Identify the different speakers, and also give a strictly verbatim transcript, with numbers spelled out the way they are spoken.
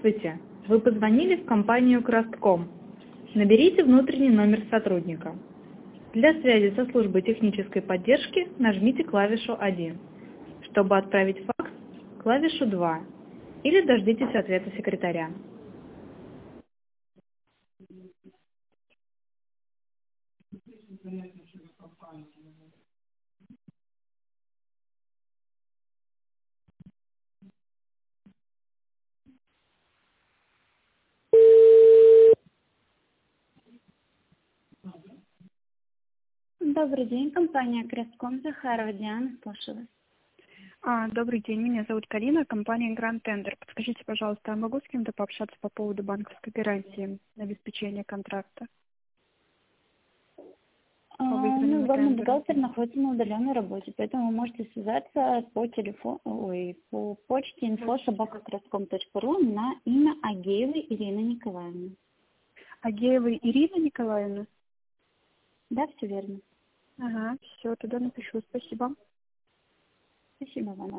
Speaker 1: Здравствуйте! Вы позвонили в компанию Крастком. Наберите внутренний номер сотрудника. Для связи со службой технической поддержки нажмите клавишу один. Чтобы отправить факс, клавишу два. Или дождитесь ответа секретаря.
Speaker 2: Добрый день, компания Крастком, Захарова Диана, слушаю вас.
Speaker 3: А, добрый день, меня зовут Карина, компания Grand Tender. Подскажите, пожалуйста, я могу с кем-то пообщаться по поводу банковской гарантии на обеспечение контракта?
Speaker 2: А, ну, главный бухгалтер находится на удаленной работе, поэтому вы можете связаться по телефону, ой, по почте инфо собака крастком точка ру на имя Агеевой Ирины Николаевны.
Speaker 3: Агеевой Ирина Николаевна?
Speaker 2: Да, все верно.
Speaker 3: Ага, все, тогда напишу, спасибо.
Speaker 2: Спасибо вам.